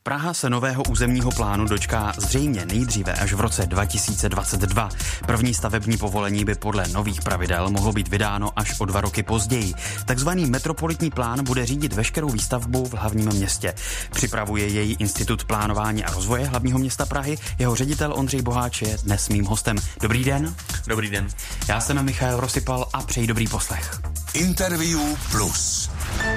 Praha se nového územního plánu dočká zřejmě nejdříve až v roce 2022. První stavební povolení by podle nových pravidel mohlo být vydáno až o 2 roky později. Takzvaný metropolitní plán bude řídit veškerou výstavbu v hlavním městě. Připravuje jej Institut plánování a rozvoje hlavního města Prahy. Jeho ředitel Ondřej Boháč je dnes mým hostem. Dobrý den. Dobrý den. Já jsem Michal Rosypal a přeji dobrý poslech. Interview Plus.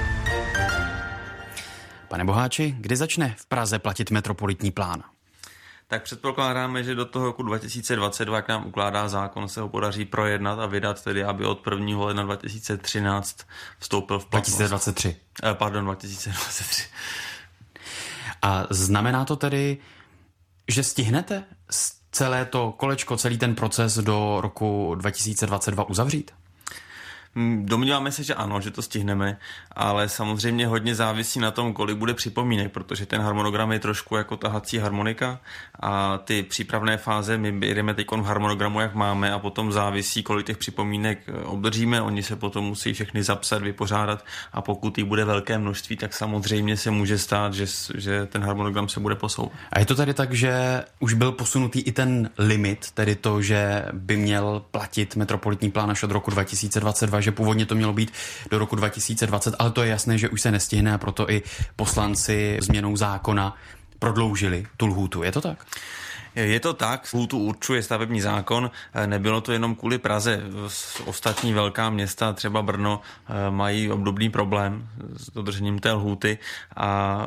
Pane Boháči, kdy začne v Praze platit metropolitní plán? Tak předpokládáme, že do toho roku 2022, jak nám ukládá zákon, se ho podaří projednat a vydat, tedy aby od 1. ledna 2013 vstoupil v platnost. 2023. 2023. A znamená to tedy, že stihnete celé to kolečko, celý ten proces do roku 2022 uzavřít? Domníváme se, že ano, že to stihneme, ale samozřejmě hodně závisí na tom, kolik bude připomínek, protože ten harmonogram je trošku jako tahací harmonika a ty přípravné fáze my jdeme teď v harmonogramu, jak máme, a potom závisí, kolik těch připomínek obdržíme, oni se potom musí všechny zapsat, vypořádat, a pokud jich bude velké množství, tak samozřejmě se může stát, že ten harmonogram se bude posouvat. A je to tedy tak, že už byl posunutý i ten limit, tedy to, že by měl platit metropolitní plán až od roku 2022, že původně to mělo být do roku 2020, ale to je jasné, že už se nestihne, a proto i poslanci změnou zákona prodloužili tu lhůtu. Je to tak? Je to tak, lhůtu určuje stavební zákon, nebylo to jenom kvůli Praze. Ostatní velká města, třeba Brno, mají obdobný problém s dodržením té lhůty a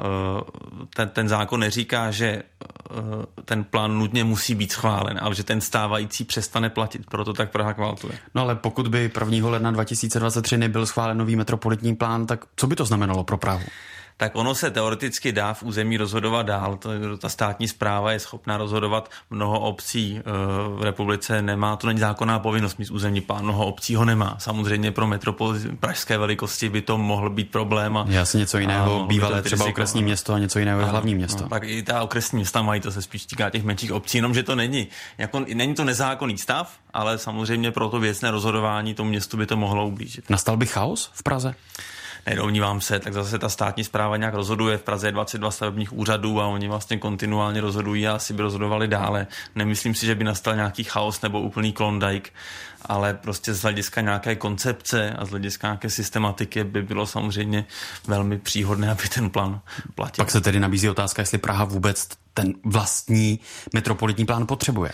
ten zákon neříká, že ten plán nutně musí být schválen, ale že ten stávající přestane platit, proto tak Praha kvaltuje. No ale pokud by 1. ledna 2023 nebyl schválen nový metropolitní plán, tak co by to znamenalo pro Prahu? Tak ono se teoreticky dá v území rozhodovat dál. Ta státní správa je schopná rozhodovat. Mnoho obcí v republice nemá, to není zákonná povinnost mít územní plán, mnoho obcí ho nemá. Samozřejmě pro metropoli pražské velikosti by to mohl být problém. Jasně, něco jiného, bývalé třeba okresní město a něco jiného je hlavní město. No, tak i ta okresní města mají, to se spíš týká těch menších obcí, jenomže to není. Není to nezákonný stav, ale samozřejmě pro to věcné rozhodování tomu městu by to mohlo ublížit. Nastal by chaos v Praze? Nedomnívám se, tak zase ta státní správa nějak rozhoduje. V Praze je 22 stavebních úřadů a oni vlastně kontinuálně rozhodují a asi by rozhodovali dále. Nemyslím si, že by nastal nějaký chaos nebo úplný klondajk, ale prostě z hlediska nějaké koncepce a z hlediska nějaké systematiky by bylo samozřejmě velmi příhodné, aby ten plán platil. Pak se tedy nabízí otázka, jestli Praha vůbec ten vlastní metropolitní plán potřebuje.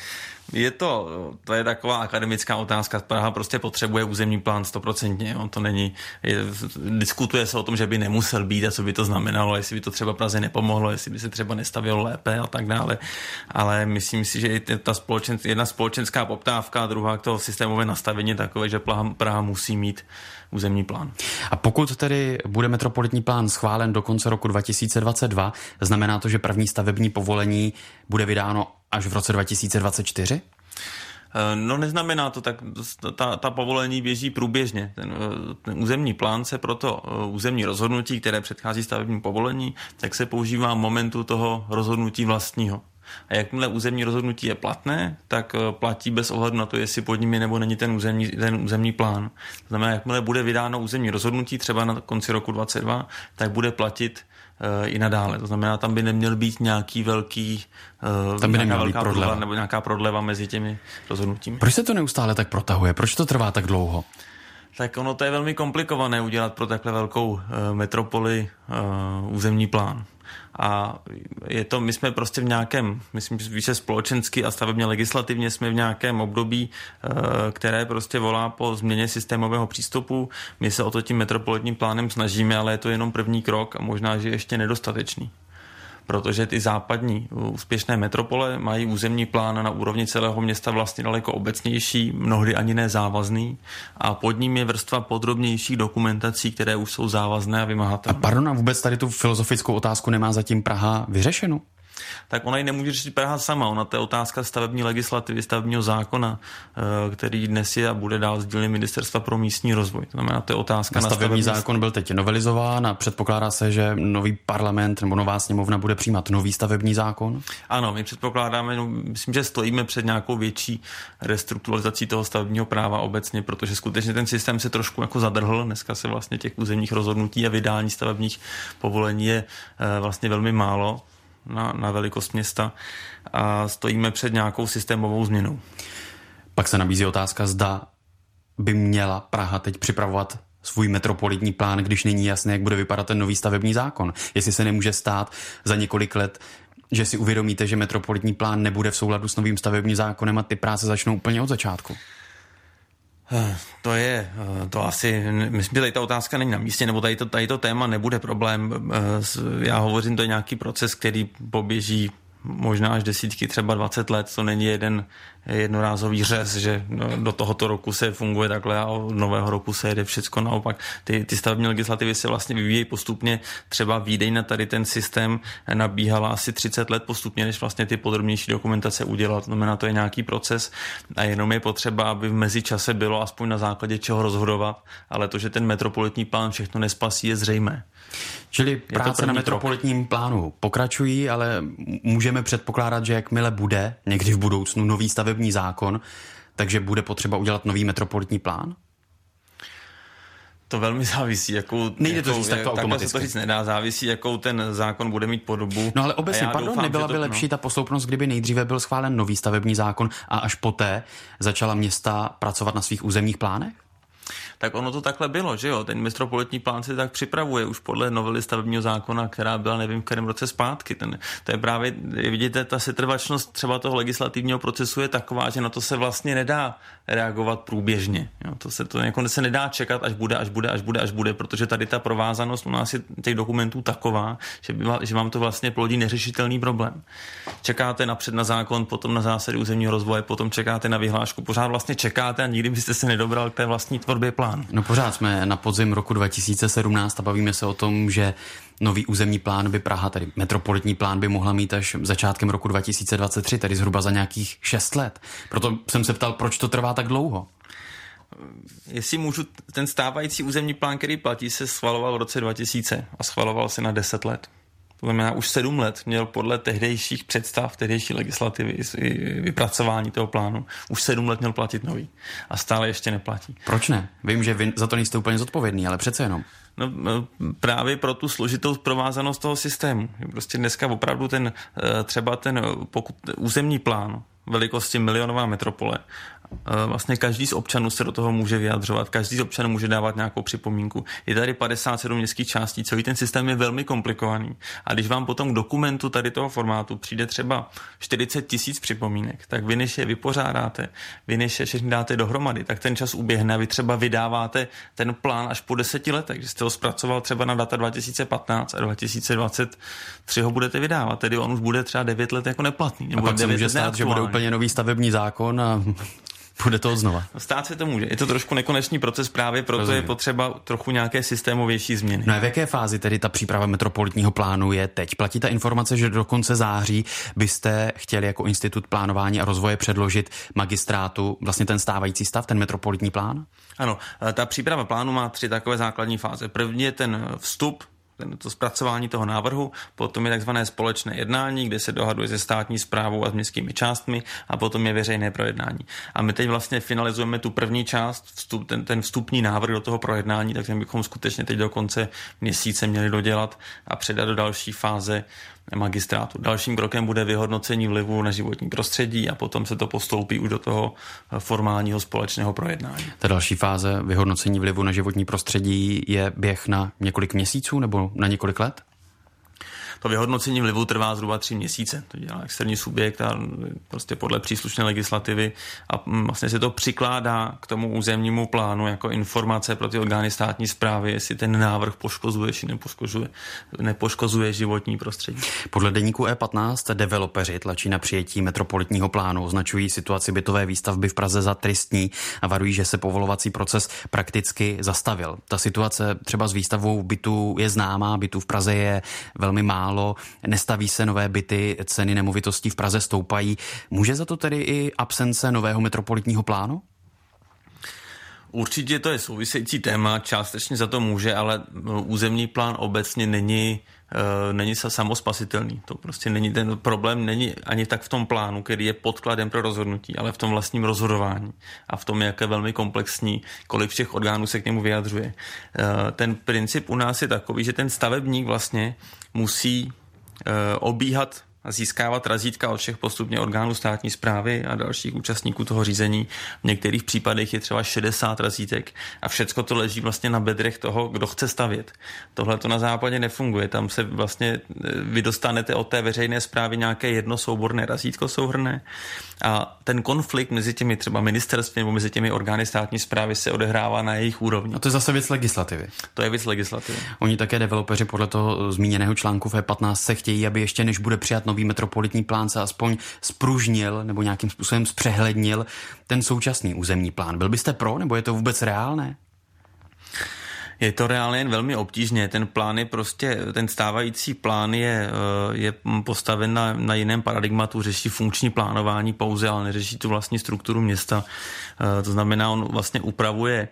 To je taková akademická otázka. Praha prostě potřebuje územní plán 100%. On to není. Diskutuje se o tom, že by nemusel být a co by to znamenalo, jestli by to třeba Praze nepomohlo, jestli by se třeba nestavilo lépe a tak dále. Ale myslím si, že jedna společenská poptávka a druhá to systémové nastavení takové, že Praha musí mít územní plán. A pokud tedy bude metropolitní plán schválen do konce roku 2022, znamená to, že první stavební povolení bude vydáno až v roce 2024? No neznamená to, tak ta povolení běží průběžně. Ten územní plán se proto územní rozhodnutí, které předchází stavebnímu povolení, tak se používá momentu toho rozhodnutí vlastního. A jakmile územní rozhodnutí je platné, tak platí bez ohledu na to, jestli pod nimi nebo není ten územní plán. To znamená, jakmile bude vydáno územní rozhodnutí třeba na konci roku 2022, tak bude platit i nadále. To znamená, tam by neměl být nějaký velký prodleva nebo nějaká prodleva mezi těmi rozhodnutími. Proč se to neustále tak protahuje? Proč to trvá tak dlouho? Tak ono to je velmi komplikované udělat pro takhle velkou metropoli územní plán. A my jsme prostě v nějakém, myslím, více společensky a stavebně legislativně jsme v nějakém období, které prostě volá po změně systémového přístupu. My se o to tím metropolitním plánem snažíme, ale je to jenom první krok a možná, že ještě nedostatečný. Protože ty západní úspěšné metropole mají územní plán na úrovni celého města vlastně daleko obecnější, mnohdy ani nezávazný, a pod ním je vrstva podrobnějších dokumentací, které už jsou závazné a vymahatelné. A pardon, a vůbec tady tu filozofickou otázku nemá zatím Praha vyřešenou? Tak ona ji nemůže řešit Praha sama. Ona to je otázka stavební legislativy, stavebního zákona, který dnes je a bude dál z dílny Ministerstva pro místní rozvoj. To znamená, to je otázka na stavební zákon byl teď novelizován a předpokládá se, že nový parlament nebo nová sněmovna bude přijímat nový stavební zákon? Ano, my předpokládáme, myslím, že stojíme před nějakou větší restrukturalizací toho stavebního práva obecně, protože skutečně ten systém se trošku jako zadrhl. Dneska se vlastně těch územních rozhodnutí a vydání stavebních povolení je vlastně velmi málo. na velikost města a stojíme před nějakou systémovou změnou. Pak se nabízí otázka, zda by měla Praha teď připravovat svůj metropolitní plán, když není jasné, jak bude vypadat ten nový stavební zákon. Jestli se nemůže stát za několik let, že si uvědomíte, že metropolitní plán nebude v souladu s novým stavebním zákonem a ty práce začnou úplně od začátku. To asi, myslím, že tady ta otázka není na místě, nebo tady to téma nebude problém. Já hovořím, to je nějaký proces, který poběží možná až desítky, třeba 20 let, to není jeden jednorázový řez, že do tohoto roku se funguje takhle a od nového roku se jede všecko naopak. Ty stavební legislativy se vlastně vyvíjejí postupně, třeba výdej na tady ten systém nabíhala asi 30 let postupně, než vlastně ty podrobnější dokumentace udělat. Znamená, to je nějaký proces a jenom je potřeba, aby v mezičase bylo aspoň na základě čeho rozhodovat, ale to, že ten metropolitní plán všechno nespasí, je zřejmé. Čili práce na metropolitním plánu pokračují, ale můžeme předpokládat, že jakmile bude někdy v budoucnu nový stavební zákon, takže bude potřeba udělat nový metropolitní plán? To velmi závisí, nejde to říct takto automaticky. Se to říct nedá, závisí, jakou ten zákon bude mít podobu. No ale obecně, nebyla by lepší ta posloupnost, kdyby nejdříve byl schválen nový stavební zákon a až poté začala města pracovat na svých územních plánech? Tak ono to takhle bylo, že jo? Ten metropolitní plán se tak připravuje už podle novely stavebního zákona, která byla nevím v kterém roce zpátky. To je právě, vidíte, ta setrvačnost třeba toho legislativního procesu je taková, že na to se vlastně nedá reagovat průběžně. Jo? To se nedá čekat, až bude, protože tady ta provázanost u nás je těch dokumentů taková, že vám to vlastně plodí neřešitelný problém. Čekáte napřed na zákon, potom na zásady územního rozvoje, potom čekáte na vyhlášku, pořád vlastně čekáte a nikdy byste se nedobral k té vlastní tvorbě plánu. No pořád jsme na podzim roku 2017 a bavíme se o tom, že nový územní plán by Praha, tedy metropolitní plán, by mohla mít až začátkem roku 2023, tedy zhruba za nějakých 6 let. Proto jsem se ptal, proč to trvá tak dlouho. Jestli můžu, ten stávající územní plán, který platí, se schvaloval v roce 2000 a schvaloval se na 10 let. To znamená, už 7 let měl podle tehdejších představ, tehdejší legislativy vypracování toho plánu. Už 7 let měl platit nový. A stále ještě neplatí. Proč ne? Vím, že vy za to nejste úplně zodpovědný, ale přece jenom. No, právě pro tu složitou provázanost toho systému. Prostě dneska opravdu pokud územní plán velikosti milionová metropole, vlastně každý z občanů se do toho může vyjadřovat, každý z občanů může dávat nějakou připomínku. Je tady 57 městských částí, celý ten systém je velmi komplikovaný. A když vám potom k dokumentu tady toho formátu přijde třeba 40 000 připomínek, tak vy než je vypořádáte, vy než je všechny dáte dohromady, tak ten čas uběhne a vy třeba vydáváte ten plán až po 10 letech, že jste ho zpracoval třeba na data 2015 a 2023 ho budete vydávat, tedy on už bude třeba 9 let jako neplatný. A pak se může stát, že bude úplně nový stavební zákon a bude to znova. Stát se to může. Je to trošku nekonečný proces, právě proto je potřeba trochu nějaké systémovější změny. No a v jaké fázi tedy ta příprava metropolitního plánu je teď? Platí ta informace, že do konce září byste chtěli jako Institut plánování a rozvoje předložit magistrátu vlastně ten stávající stav, ten metropolitní plán? Ano, ta příprava plánu má 3 takové základní fáze. První je ten vstup, to zpracování toho návrhu, potom je takzvané společné jednání, kde se dohaduje se státní správou a s městskými částmi a potom je veřejné projednání. A my teď vlastně finalizujeme tu první část, ten vstupní návrh do toho projednání, tak bychom skutečně teď do konce měsíce měli dodělat a předat do další fáze magistrátu. Dalším krokem bude vyhodnocení vlivu na životní prostředí a potom se to postoupí už do toho formálního společného projednání. Ta další fáze vyhodnocení vlivu na životní prostředí je běh na několik měsíců nebo na několik let? To vyhodnocení vlivu trvá zhruba 3 měsíce. To dělá externí subjekt a prostě podle příslušné legislativy a vlastně se to přikládá k tomu územnímu plánu jako informace pro ty orgány státní správy, jestli ten návrh poškozuje či nepoškozuje životní prostředí. Podle deníku E15 developeři tlačí na přijetí metropolitního plánu, označují situaci bytové výstavby v Praze za tristní a varují, že se povolovací proces prakticky zastavil. Ta situace třeba s výstavou bytů je známá, bytů v Praze je velmi málo, nestaví se nové byty, ceny nemovitostí v Praze stoupají. Může za to tedy i absence nového metropolitního plánu? Určitě to je související téma, částečně za to může, ale územní plán obecně není samospasitelný. To prostě není ten problém, není ani tak v tom plánu, který je podkladem pro rozhodnutí, ale v tom vlastním rozhodování a v tom, jak je velmi komplexní, kolik všech orgánů se k němu vyjadřuje. Ten princip u nás je takový, že ten stavebník vlastně musí obíhat a získávat razítka od všech postupně orgánů státní správy a dalších účastníků toho řízení. V některých případech je třeba 60 razítek a všecko to leží vlastně na bedrech toho, kdo chce stavět. Tohle to na západě nefunguje. Tam se vlastně vy dostanete od té veřejné správy nějaké jedno souborné razítko souhrnné a ten konflikt mezi těmi třeba ministerstvy nebo mezi těmi orgány státní správy se odehrává na jejich úrovni. A to je zase věc legislativy. To je věc legislativy. Oni také developeři podle toho zmíněného článku v E15 se chtějí, aby ještě než bude přijat nový metropolitní plán, se aspoň spružnil nebo nějakým způsobem zpřehlednil ten současný územní plán. Byl byste pro, nebo je to vůbec reálné? Je to reálně jen velmi obtížně. Ten plán je prostě, ten stávající plán je postaven na jiném paradigmatu, řeší funkční plánování pouze, ale neřeší tu vlastní strukturu města. To znamená, on vlastně upravuje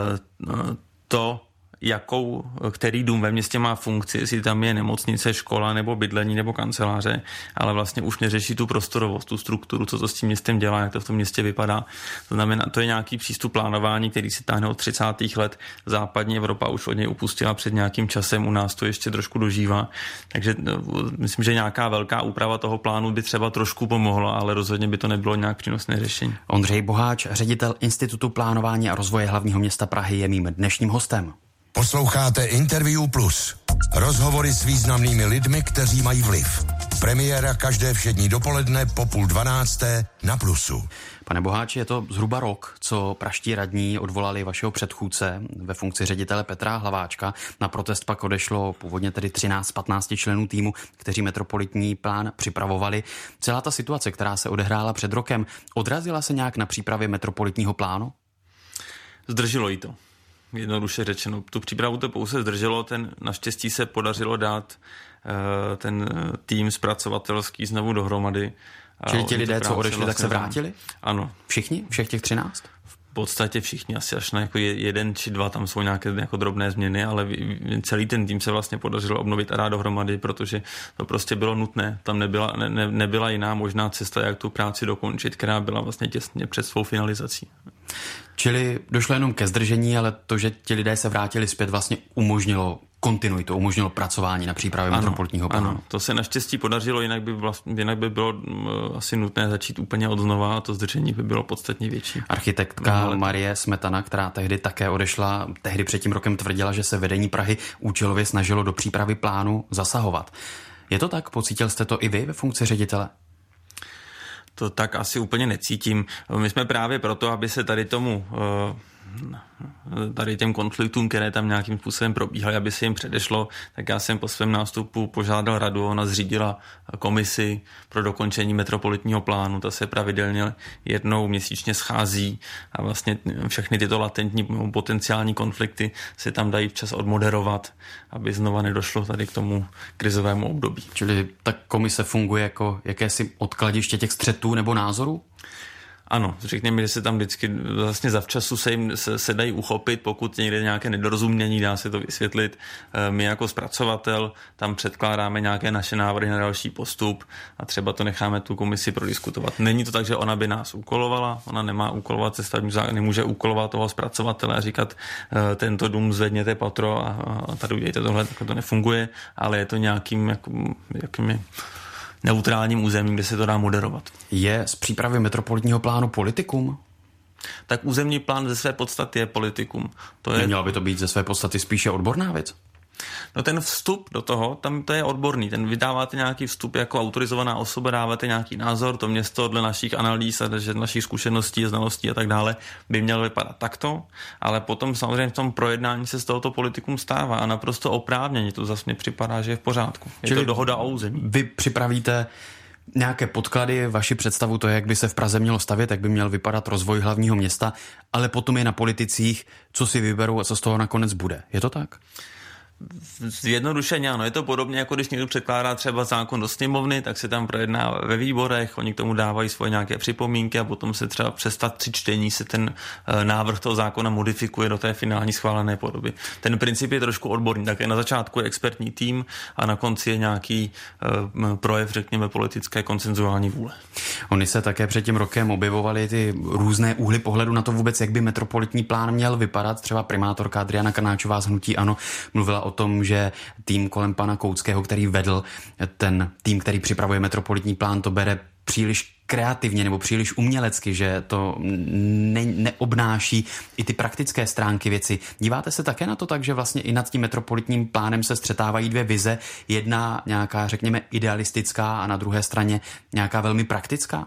to, který dům ve městě má funkci, jestli tam je nemocnice, škola nebo bydlení nebo kanceláře, ale vlastně už neřeší tu prostorovost, tu strukturu, co to s tím městem dělá, jak to v tom městě vypadá. To znamená, to je nějaký přístup plánování, který se táhne od 30. let. Západní Evropa už od něj upustila před nějakým časem, u nás to ještě trošku dožívá. Takže myslím, že nějaká velká úprava toho plánu by třeba trošku pomohla, ale rozhodně by to nebylo nějak přínosné řešení. Ondřej Boháč, ředitel Institutu plánování a rozvoje hlavního města Prahy, je mým dnešním hostem. Posloucháte Interview Plus. Rozhovory s významnými lidmi, kteří mají vliv. Premiéra každé všední dopoledne po 11:30 na Plusu. Pane Boháči, je to zhruba rok, co praští radní odvolali vašeho předchůdce ve funkci ředitele Petra Hlaváčka. Na protest pak odešlo původně tedy 13 z 15 členů týmu, kteří metropolitní plán připravovali. Celá ta situace, která se odehrála před rokem, odrazila se nějak na přípravě metropolitního plánu? Zdrželo jí to. Jednoduše řečeno. Tu přípravu to pouze zdrželo, naštěstí se podařilo dát ten tým zpracovatelský znovu dohromady. Čili ti lidé, co odešli, tak se vrátili? Ano. Všichni? Všech těch 13? V podstatě všichni, asi až na jako 1 či 2, tam jsou nějaké jako drobné změny, ale celý ten tým se vlastně podařilo obnovit a dát dohromady, protože to prostě bylo nutné. Tam nebyla jiná možná cesta, jak tu práci dokončit, která byla vlastně těsně před svou finalizací. Čili došlo jenom ke zdržení, ale to, že ti lidé se vrátili zpět, vlastně umožnilo kontinuitu, umožnilo pracování na přípravě metropolitního plánu. Ano, to se naštěstí podařilo, jinak by bylo asi nutné začít úplně od znova a to zdržení by bylo podstatně větší. Architektka Marie Smetana, která tehdy také odešla, tehdy před tím rokem tvrdila, že se vedení Prahy účelově snažilo do přípravy plánu zasahovat. Je to tak? Pocítil jste to i vy ve funkci ředitele? To tak asi úplně necítím. My jsme právě proto, aby se tady těm konfliktům, které tam nějakým způsobem probíhaly, aby se jim předešlo, tak já jsem po svém nástupu požádal radu, ona zřídila komisi pro dokončení metropolitního plánu, ta se pravidelně jednou měsíčně schází a vlastně všechny tyto latentní potenciální konflikty se tam dají včas odmoderovat, aby znova nedošlo tady k tomu krizovému období. Čili ta komise funguje jako jakési odkladiště těch střetů nebo názorů? Ano, řekněme, že se tam vždycky vlastně zavčasu se dají uchopit, pokud někde nějaké nedorozumění, dá se to vysvětlit. My jako zpracovatel tam předkládáme nějaké naše návrhy na další postup a třeba to necháme tu komisi prodiskutovat. Není to tak, že ona by nás úkolovala, ona nemá úkolovat stavební zákon, nemůže úkolovat toho zpracovatele a říkat, tento dům zvedněte patro a tady udějte tohle, tak to nefunguje, ale je to nějakým neutrálním územím, kde se to dá moderovat. Je z přípravy metropolitního plánu politikum? Tak územní plán ze své podstaty je politikum. Neměla by to být ze své podstaty spíše odborná věc? No ten vstup do toho, tam to je odborný. Ten vydáváte nějaký vstup jako autorizovaná osoba, dáváte nějaký názor, to město dle našich analýz a našich zkušeností, znalostí a tak dále by mělo vypadat takto, ale potom samozřejmě v tom projednání se z tohoto politikum stává a naprosto oprávněně to zase mi připadá, že je v pořádku. Je to dohoda o území. Vy připravíte nějaké podklady, vaši představu to, jak by se v Praze mělo stavět, jak by měl vypadat rozvoj hlavního města, ale potom je na politicích, co si vyberou a co z toho nakonec bude. Je to tak? Zjednodušeně ano, je to podobně, jako když někdo předkládá třeba zákon do sněmovny, tak se tam projedná ve výborech, oni k tomu dávají svoje nějaké připomínky a potom se třeba přes 3 čtení se ten návrh toho zákona modifikuje do té finální schválené podoby. Ten princip je trošku odborný, také na začátku je expertní tým a na konci je nějaký projev, řekněme, politické konsenzuální vůle. Oni se také před tím rokem objevovaly ty různé úhly pohledu na to vůbec, jak by metropolitní plán měl vypadat. Třeba primátorka Adriana Krnáčová z hnutí ANO mluvila o tom, že tým kolem pana Koutského, který vedl ten tým, který připravuje metropolitní plán, to bere příliš kreativně nebo příliš umělecky, že to neobnáší i ty praktické stránky věci. Díváte se také na to tak, že vlastně i nad tím metropolitním plánem se střetávají dvě vize, jedna nějaká, řekněme, idealistická a na druhé straně nějaká velmi praktická?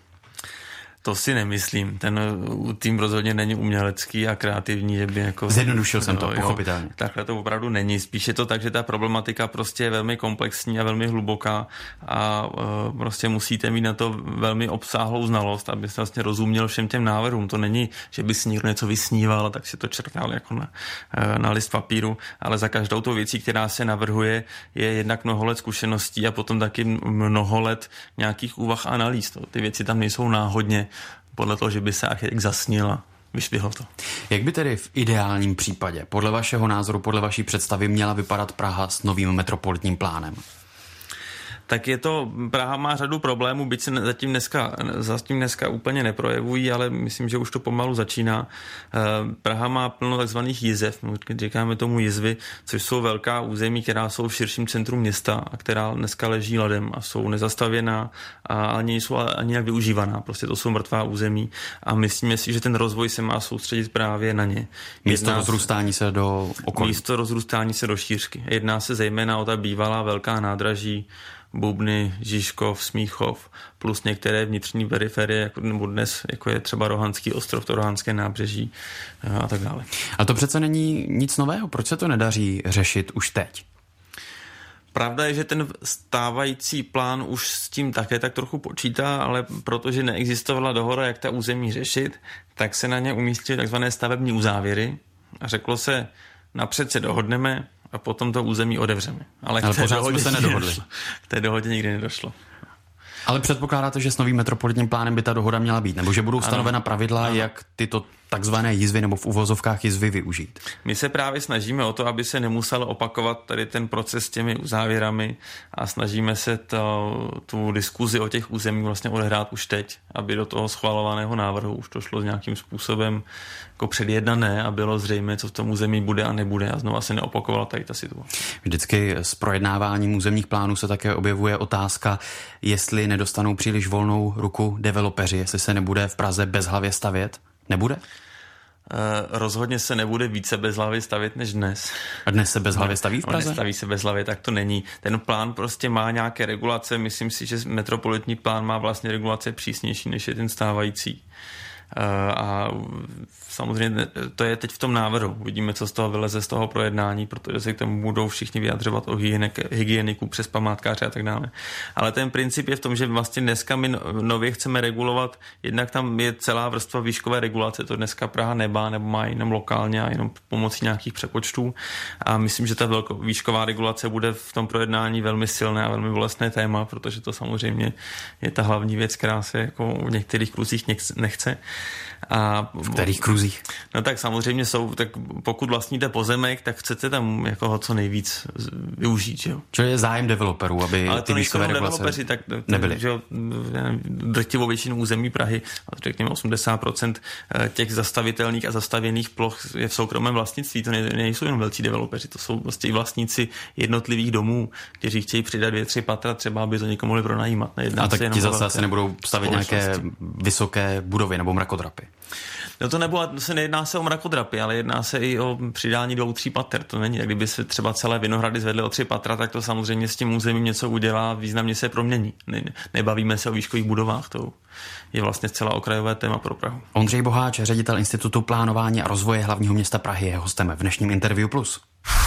To si nemyslím. Ten tým rozhodně není umělecký a kreativní, že by jako... Zjednodušil jsem to, pochopitelně. Takhle to opravdu není. Spíš je to tak, že ta problematika prostě je velmi komplexní a velmi hluboká a prostě musíte mít na to velmi obsáhlou znalost, abyste vlastně rozuměl všem těm návrhům. To není, že by si někdo něco vysníval, tak si to čertal jako na list papíru, ale za každou tou věcí, která se navrhuje, je jednak mnoho let zkušeností a potom taky mnoho let nějakých úvah a analýz. Ty věci tam nejsou náhodně podle toho, že by se architekt zasnil a vyšvihl to. Jak by tedy v ideálním případě, podle vašeho názoru, podle vaší představy, měla vypadat Praha s novým metropolitním plánem? Tak Praha má řadu problémů, byť se zatím dneska úplně neprojevují, ale myslím, že už to pomalu začíná. Praha má plno takzvaných jizev, říkáme tomu jizvy, což jsou velká území, která jsou v širším centru města a která dneska leží ladem a jsou nezastavěná a ani nejsou ani nějak využívaná. Prostě to jsou mrtvá území a myslíme si, že ten rozvoj se má soustředit právě na ně. Místo rozrůstání se do okolí. Místo rozrůstání se do šířky. Jedná se zejména o ta bývalá velká nádraží, Bubny, Žižkov, Smíchov, plus některé vnitřní periferie, nebo dnes, jako je třeba Rohanský ostrov, to Rohanské nábřeží a tak dále. A to přece není nic nového. Proč se to nedaří řešit už teď? Pravda je, že ten stávající plán už s tím také tak trochu počítá, ale protože neexistovala dohoda, jak ta území řešit, tak se na ně umístily takzvané stavební uzávěry a řeklo se, napřed se dohodneme a potom to území otevřeme. Ale k té dohodě se nedohodli. K té dohodě nikdy nedošlo. Ale předpokládáte, že s novým metropolitním plánem by ta dohoda měla být? Nebo že budou stanovena pravidla, jak tyto takzvané jizvy nebo v uvozovkách jizvy využít? My se právě snažíme o to, aby se nemusel opakovat tady ten proces s těmi uzávěrami a snažíme se tu diskuzi o těch územích vlastně odehrát už teď, aby do toho schvalovaného návrhu už to šlo s nějakým způsobem jako předjednané a bylo zřejmé, co v tom území bude a nebude a znova se neopakovala tady ta situace. Vždycky s projednáváním územních plánů se také objevuje otázka, jestli nedostanou příliš volnou ruku developeři, jestli se nebude v Praze bezhlavě stavět. Nebude? Rozhodně se nebude více bezhlavě stavět než dnes. A dnes se bezhlavě staví v Praze? Nestaví se bezhlavě, tak to není. Ten plán prostě má nějaké regulace. Myslím si, že metropolitní plán má vlastně regulace přísnější, než je ten stávající. A samozřejmě to je teď v tom návrhu. Vidíme, co z toho vyleze z toho projednání, protože se k tomu budou všichni vyjadřovat o hygieniku přes památkáře a tak dále. Ale ten princip je v tom, že vlastně dneska my nově chceme regulovat, jednak tam je celá vrstva výškové regulace, to dneska Praha nebo má jenom lokálně a jenom pomocí nějakých přepočtů. A myslím, že ta výšková regulace bude v tom projednání velmi silné a velmi bolestné téma, protože to samozřejmě je ta hlavní věc, která se jako v některých kruzích nechce. A v kterých kruzích? No tak samozřejmě tak pokud vlastníte pozemek, tak chcete tam jako ho co nejvíc využít, jo. Čili je zájem developerů, aby ale ty výškové regulace nebyly. Drtivou většinu území Prahy, řekněme 80% těch zastavitelných a zastavěných ploch je v soukromém vlastnictví. To nejsou jenom velcí developeři, to jsou vlastně i vlastníci jednotlivých domů, kteří chtějí přidat 2-3 patra, třeba aby to někomu mohli pronajímat. A tak ti zase asi nebudou stavět nějaké vysoké budovy nebo mrakodrapy. No to nejedná se o mrakodrapy, ale jedná se i o přidání 2-3 pater. To není, jak kdyby se třeba celé Vinohrady zvedly o 3 patra, tak to samozřejmě s tím územím něco udělá, významně se promění. Nebavíme se o výškových budovách, to je vlastně zcela okrajové téma pro Prahu. Ondřej Boháč, ředitel Institutu plánování a rozvoje hlavního města Prahy, je hostem v dnešním Interview Plus.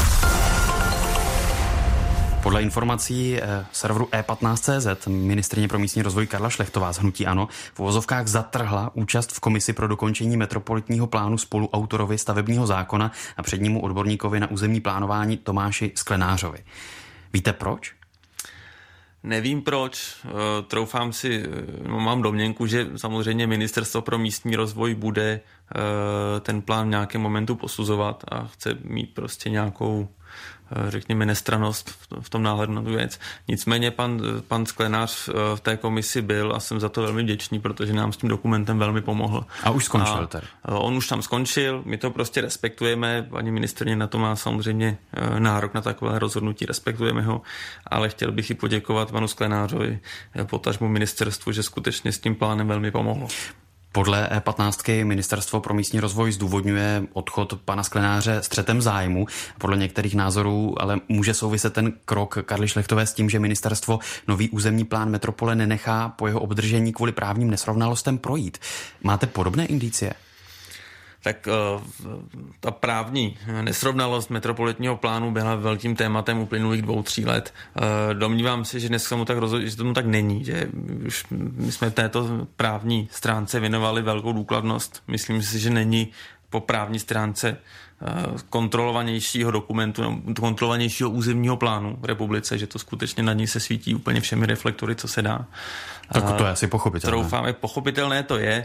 Podle informací serveru e15.cz ministryně pro místní rozvoj Karla Šlechtová z hnutí ANO v uvozovkách zatrhla účast v komisi pro dokončení metropolitního plánu spoluautorovi stavebního zákona a přednímu odborníkovi na územní plánování Tomáši Sklenářovi. Víte proč? Nevím proč, troufám si, mám domněnku, že samozřejmě Ministerstvo pro místní rozvoj bude ten plán v nějakém momentu posuzovat a chce mít prostě nějakou řekněme, nestrannost v tom náhledu na tu věc. Nicméně pan Sklenář v té komisi byl a jsem za to velmi vděčný, protože nám s tím dokumentem velmi pomohl. A už skončil tady. On už tam skončil, my to prostě respektujeme, paní ministryně na to má samozřejmě nárok na takové rozhodnutí, respektujeme ho, ale chtěl bych i poděkovat panu Sklenářovi, potažmu ministerstvu, že skutečně s tím plánem velmi pomohlo. Podle E15 Ministerstvo pro místní rozvoj zdůvodňuje odchod pana Sklenáře střetem zájmu. Podle některých názorů ale může souviset ten krok Karly Šlechtové s tím, že ministerstvo nový územní plán metropole nenechá po jeho obdržení kvůli právním nesrovnalostem projít. Máte podobné indicie? Tak ta právní nesrovnalost metropolitního plánu byla velkým tématem uplynulých 2-3 let. Domnívám se, že dnes že tomu tak není, že už my jsme této právní stránce věnovali velkou důkladnost. Myslím si, že není po právní stránce kontrolovanějšího dokumentu, kontrolovanějšího územního plánu v republice, že to skutečně na ní se svítí úplně všemi reflektory, co se dá. Tak to je asi pochopitelné. Troufáme, pochopitelné to je.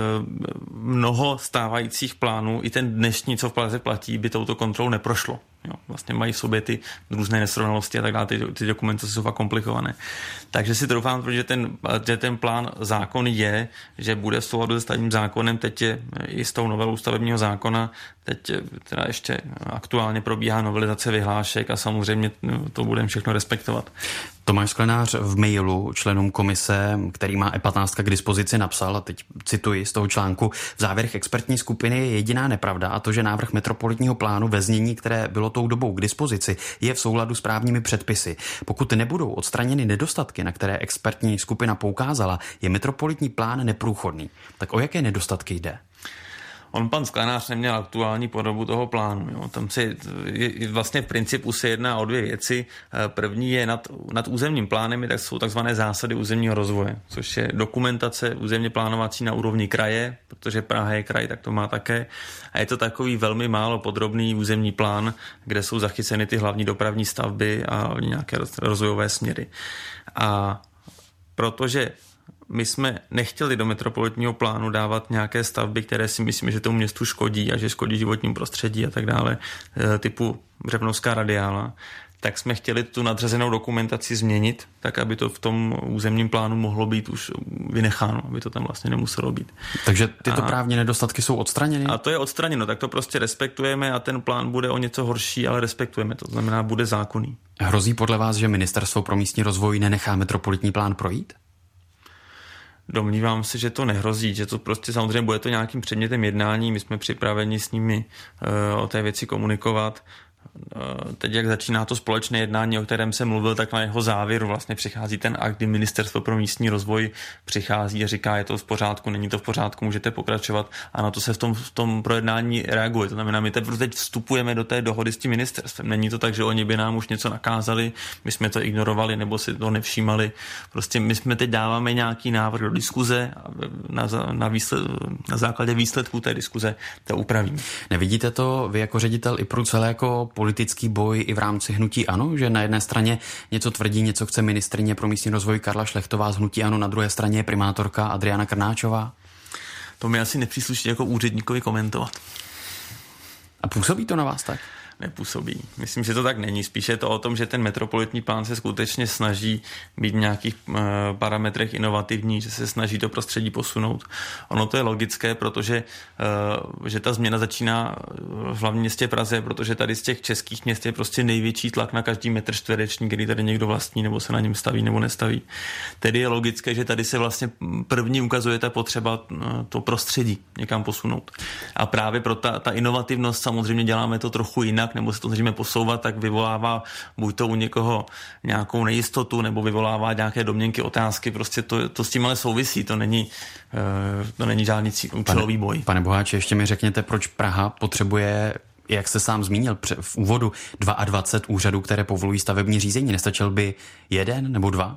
Mnoho stávajících plánů, i ten dnešní, co v Praze platí, by touto kontrolou neprošlo. Jo, vlastně mají v sobě ty různé nesrovnalosti a tak dále, ty dokumenty jsou fakt komplikované. Takže si troufám, protože ten plán zákon je, že bude v souladu se stavebním zákonem, teď je i s tou novelou stavebního zákona, teď teda ještě aktuálně probíhá novelizace vyhlášek a samozřejmě to budeme všechno respektovat. Tomáš Sklenář v mailu členům komise, který má E15 k dispozici, napsal, a teď cituji z toho článku, v závěrech expertní skupiny je jediná nepravda a to, že návrh metropolitního plánu ve znění, které bylo tou dobou k dispozici, je v souladu s právními předpisy. Pokud nebudou odstraněny nedostatky, na které expertní skupina poukázala, je metropolitní plán neprůchodný. Tak o jaké nedostatky jde? Pan Sklenář neměl aktuální podobu toho plánu. Jo. Tam vlastně v principu se jedná o 2 věci. První je nad územním plánem, tak jsou takzvané zásady územního rozvoje, což je dokumentace územně plánovací na úrovni kraje, protože Praha je kraj, tak to má také. A je to takový velmi málo podrobný územní plán, kde jsou zachyceny ty hlavní dopravní stavby a nějaké rozvojové směry. A protože my jsme nechtěli do metropolitního plánu dávat nějaké stavby, které si myslíme, že tomu městu škodí a že škodí životnímu prostředí a tak dále, typu Břevnovská radiála, tak jsme chtěli tu nadřazenou dokumentaci změnit, tak aby to v tom územním plánu mohlo být už vynecháno, aby to tam vlastně nemuselo být. Takže tyto právní nedostatky jsou odstraněny? A to je odstraněno, tak to prostě respektujeme a ten plán bude o něco horší, ale respektujeme to, znamená bude zákonný. Hrozí podle vás, že Ministerstvo pro místní rozvoj nenechá metropolitní plán projít? Domnívám se, že to nehrozí, že to prostě samozřejmě bude to nějakým předmětem jednání, my jsme připraveni s nimi o té věci komunikovat. Teď, jak začíná to společné jednání, o kterém jsem mluvil, tak na jeho závěru vlastně přichází ten akt, kdy Ministerstvo pro místní rozvoj přichází a říká, je to v pořádku, není to v pořádku, můžete pokračovat a na to se v tom projednání reaguje. To znamená, my teď vstupujeme do té dohody s tím ministerstvem. Není to tak, že oni by nám už něco nakázali, my jsme to ignorovali nebo si to nevšímali. Prostě my jsme teď dáváme nějaký návrh do diskuze a na základě výsledků té diskuze to upravíme. Nevidíte to vy jako ředitel IPRu celé jako politický boj i v rámci hnutí ANO, že na jedné straně něco tvrdí, něco chce ministryně pro místní rozvoj Karla Šlechtová z hnutí ANO, na druhé straně je primátorka Adriana Krnáčová? To mi asi nepřísluší jako úředníkovi komentovat. A působí to na vás tak? Nepůsobí. Myslím, že to tak není. Spíše je to o tom, že ten metropolitní plán se skutečně snaží být v nějakých parametrech inovativní, že se snaží to prostředí posunout. Ono to je logické, protože že ta změna začíná v hlavním městě Praze, protože tady z těch českých měst je prostě největší tlak na každý metr čtvereční, který tady někdo vlastní, nebo se na něm staví, nebo nestaví. Tedy je logické, že tady se vlastně první ukazuje ta potřeba to prostředí někam posunout. A právě pro ta inovativnost samozřejmě děláme to trochu jinak, nebo se to snažíme posouvat, tak vyvolává buď to u někoho nějakou nejistotu, nebo vyvolává nějaké domněnky, otázky, prostě to s tím ale souvisí, to není žádný účelový boj. Pane Boháči, ještě mi řekněte, proč Praha potřebuje, jak jste sám zmínil v úvodu, 22 úřadů, které povolují stavební řízení. Nestačil by 1 nebo 2?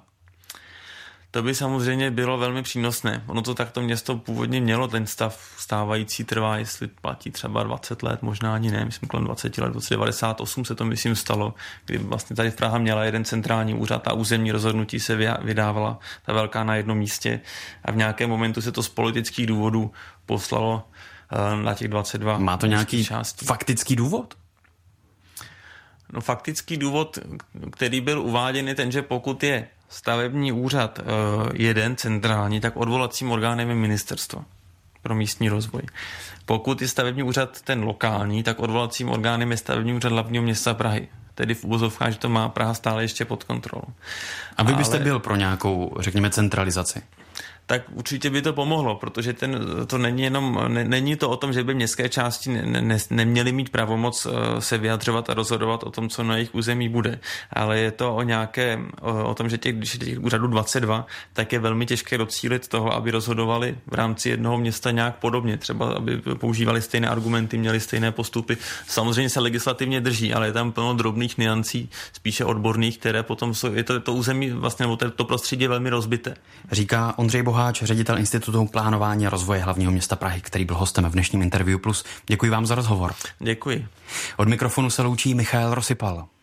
To by samozřejmě bylo velmi přínosné. Ono to takto město původně mělo, ten stav stávající trvá, jestli platí třeba 20 let, možná ani ne, myslím kolem 20 let, v roce 98 se to myslím stalo, kdy vlastně tady v Praha měla jeden centrální úřad a územní rozhodnutí se vydávala, ta velká na jednom místě a v nějakém momentu se to z politických důvodů poslalo na těch 22. Má to nějaký faktický důvod? No, faktický důvod, který byl uváděn, je ten, že pokud je stavební úřad jeden centrální, tak odvolacím orgánem je ministerstvo pro místní rozvoj. Pokud je stavební úřad ten lokální, tak odvolacím orgánem je stavební úřad hlavního města Prahy. Tedy v uvozovkách, že to má Praha stále ještě pod kontrolou. A vy byste byl pro nějakou, řekněme, centralizaci? Tak určitě by to pomohlo, protože to není to o tom, že by městské části neměly mít pravomoc se vyjadřovat a rozhodovat o tom, co na jejich území bude. Ale je to o tom, že když je těch úřadů 22, tak je velmi těžké docílit toho, aby rozhodovali v rámci jednoho města nějak podobně. Třeba, aby používali stejné argumenty, měli stejné postupy. Samozřejmě se legislativně drží, ale je tam plno drobných nuancí, spíše odborných, které potom jsou, je to území vlastně, nebo to prostředí je velmi rozbité. Říká Ondřej Boháč, ředitel Institutu plánování a rozvoje hlavního města Prahy, který byl hostem v dnešním Interview Plus. Děkuji vám za rozhovor. Děkuji. Od mikrofonu se loučí Michael Rosypal.